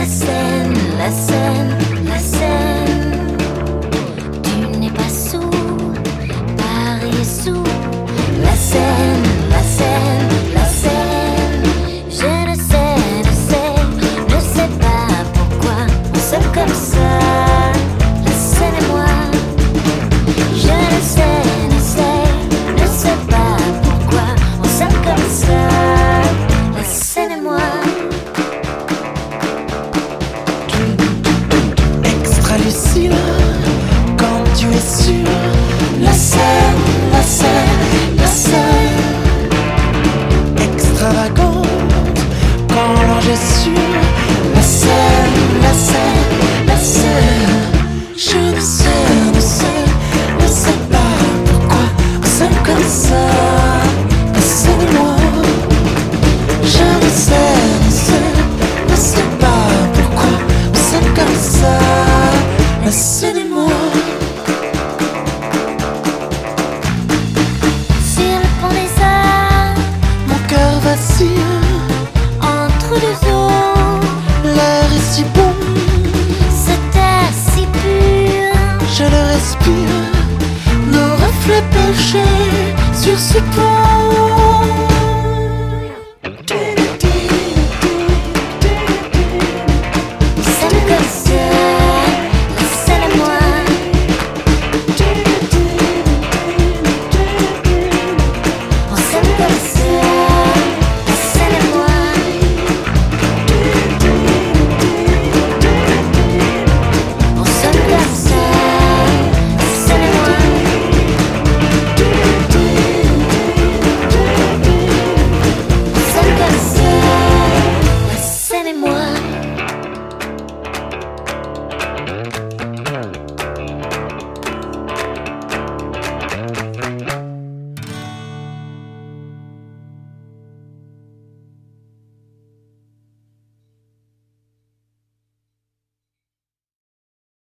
La Seine, la Seine, la Seine. Tu n'es pas sous, Paris est sous. La Seine, la Seine, la Seine. Je ne sais pas pourquoi on s'aime comme ça. La Seine et moi. Je ne sais pas pourquoi on s'aime comme ça. La Seine et moi. Extra lucide quand tu es sûr. La Seine, la Seine, la Seine. Extravagante quand l'ange est sûr. La Seine, la Seine, la Seine. Je ne sais pas pourquoi on s'aime comme ça. La Seine et moi. Je ne sais pas pourquoi on s'aime comme ça. La Seine et moi. Sur le pont des Arts, Mon cœur vacille, entre deux eaux, l'air est si bon, cet air si pur. je le respire. Nos reflets penchés sur ce pont.